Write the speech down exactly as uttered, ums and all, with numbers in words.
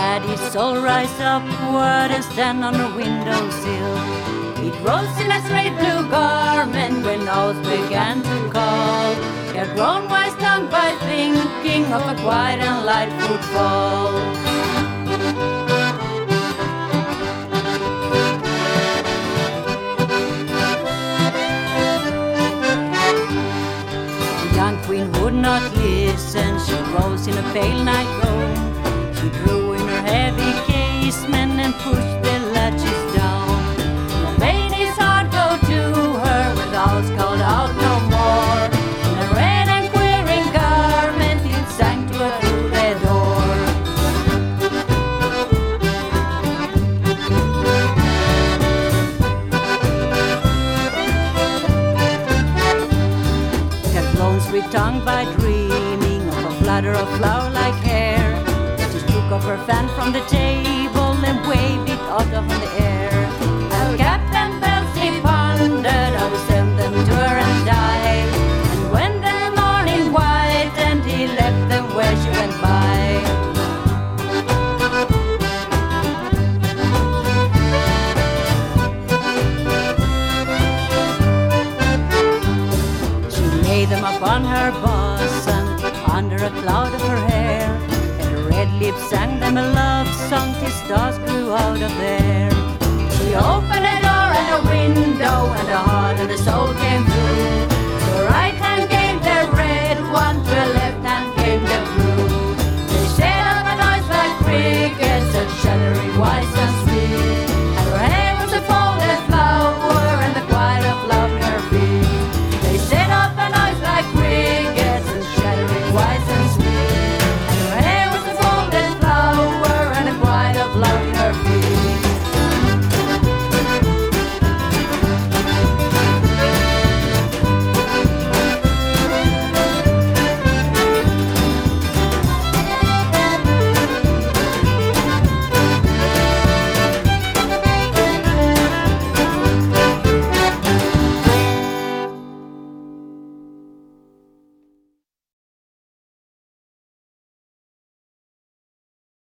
had his soul rise upward and stand on the windowsill. It rose in a straight blue garment when oaths began to call. He had grown wise tongue by thinking of a quiet and light footfall. The young queen would not listen. She rose in a pale night gown. She drew in her heavy casement and pushed the latches down. And made his heart go to her without called out no more. In a red and quivering garment it sang to her through the door. It had blown sweet tongue by dreaming of a flutter of flower-like hair. Of her fan from the table and waved it out of the air. And Captain Belsey pondered how to send them to her and die. And when the morning whitened, he left them where she went by. She laid them upon her bosom under a cloud of her hair. Red lips sang them a love song till stars grew out of there. She opened a door and a window and a